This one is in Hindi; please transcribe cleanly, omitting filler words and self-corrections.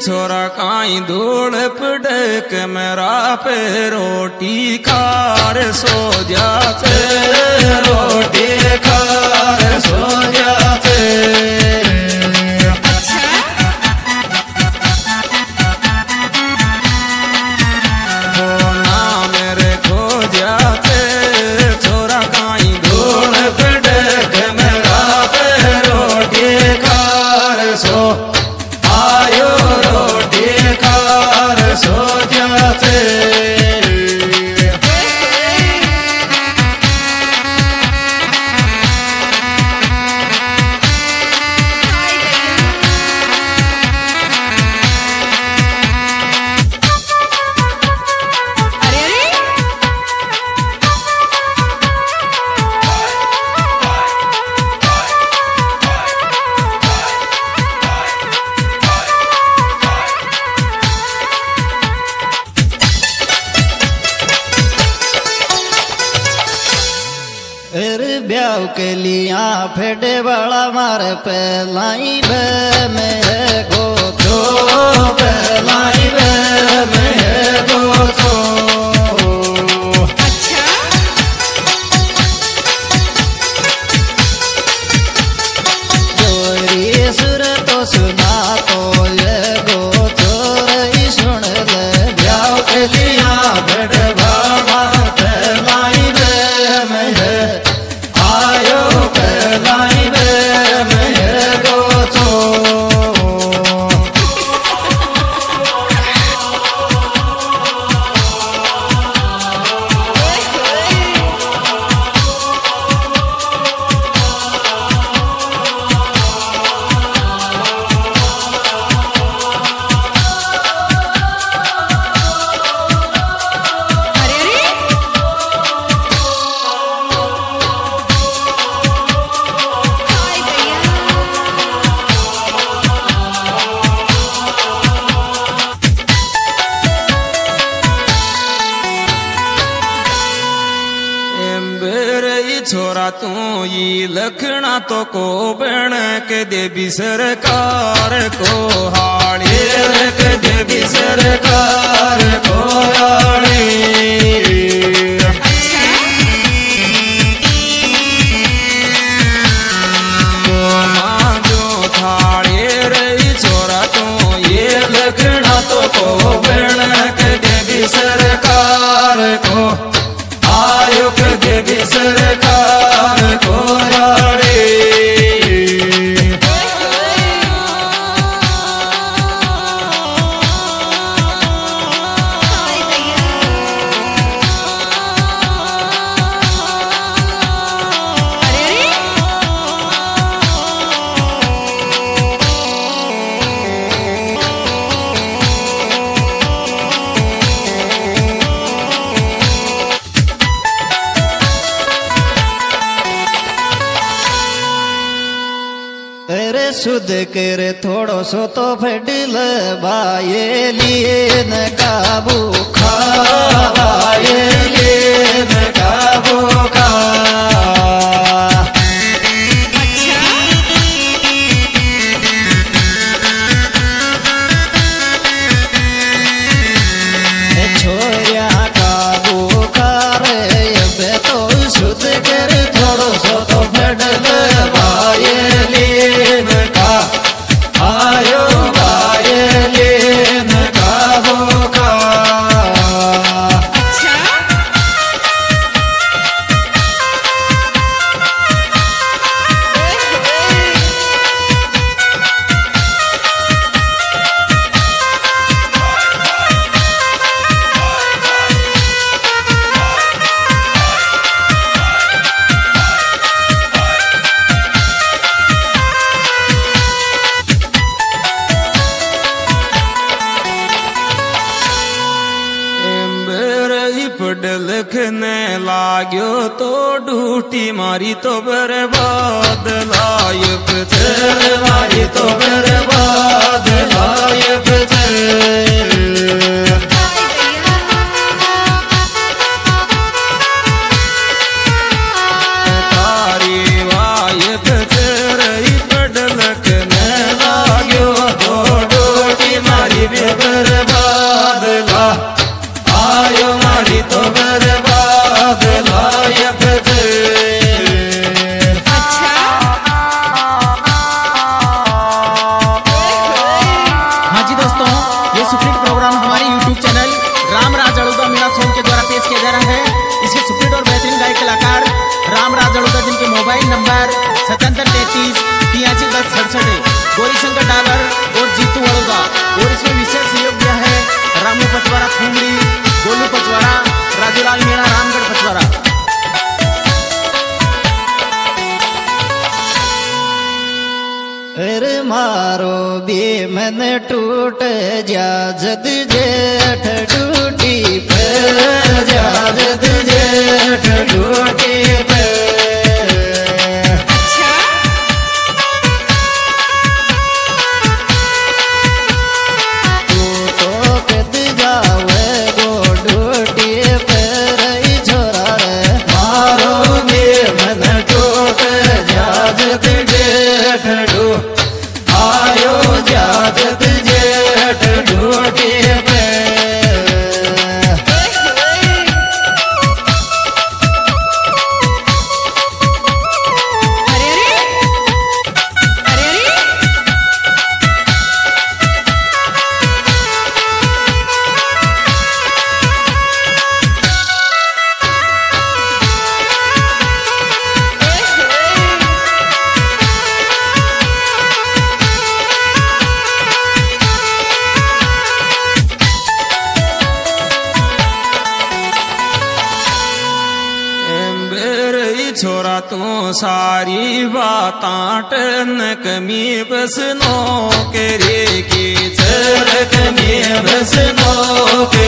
छोरा काई धूल पड़क मेरा पे रोटी खार सो जाते रोटी खार सो जाते ब्याह के लिया फेडे वाला मारे पहलाई बे में गो तो पहलाई बे में गो तो जोरी सुर तो सुना तो ये गो चोरी सुन ले ब्याह के लिया फेडे वाला पहलाई बे में छोरा तू ये लखना तो को बन के देवी सरकार को हाड़ी के देवी सरकार को हाड़ी जो थाड़ी रही छोरा तू ये लखना तो को बन के देवी सरकार को आयुक देवी सरकार को यारे शुद्ध कर थोड़ो सो तो फटिल बाये लिए न काबू खा बाये लिए न काबू खा छोरिया काबू खा रे अब तो शुद्ध कर थोड़ो सो तो फटिल बाये लिए आयो बाये लेन काबू का लिखने लाग्यो तो ड्यूटी मारी तो बर्बाद लायक थे मारी तो बर्बाद लायक थे तारी वायक थे रही पढ़ लिखने लाग्यो तो ड्यूटी मारी मन टूट जा जद जेठ टूटी पे जा जद जेठ टूटी पे तू तो कद जावे गो डूटी पे रही छोरा रे मारो बे मन टूट जा जद जेठ टूटी आयो जाजत जेठ ढूंढे पे छोरा तू सारी बातां टन कमी बस नो करे की चर कमी बस नो